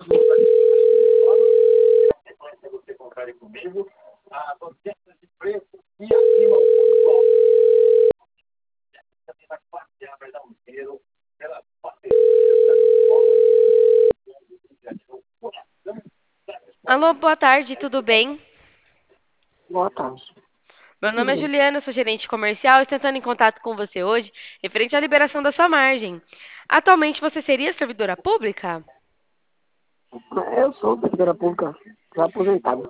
Alô, boa tarde, tudo bem? Boa tarde. Meu Tudo nome é bem. Juliana, sou gerente comercial e estou entrando em contato com você hoje referente à liberação da sua margem. Atualmente você seria servidora pública? Eu sou servidora pública, já aposentado.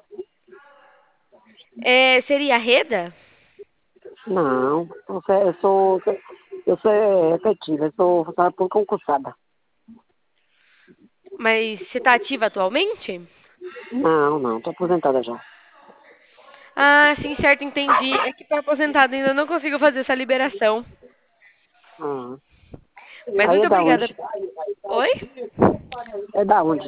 Seria a Reda? Não, eu sou efetiva, eu sou funcionária pública concursada. Mas você está ativa atualmente? Não, tô aposentada já. Ah, sim, certo, entendi. É que para aposentado ainda não consigo fazer essa liberação. Ah. Mas Aí muito é da obrigada. onde? Oi? É da onde?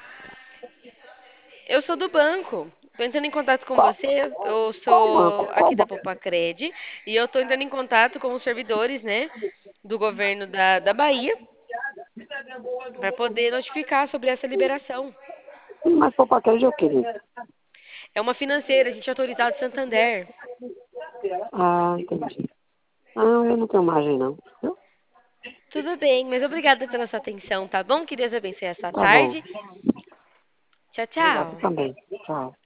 Eu sou do banco. Estou entrando em contato com Qual, você. Eu qual banco? sou Qual aqui da banco? Popacred e eu estou entrando em contato com os servidores, né, do governo da Bahia para poder notificar sobre essa liberação. Mas for pra aquele eu queria. É uma financeira, a gente é autorizado Santander. Ah, entendi. Ah, eu não tenho margem não. Tudo bem, mas obrigada pela sua atenção, tá bom? Que Deus abençoe a sua Tá bom. tarde. Tchau, Obrigado tchau. também. Tchau.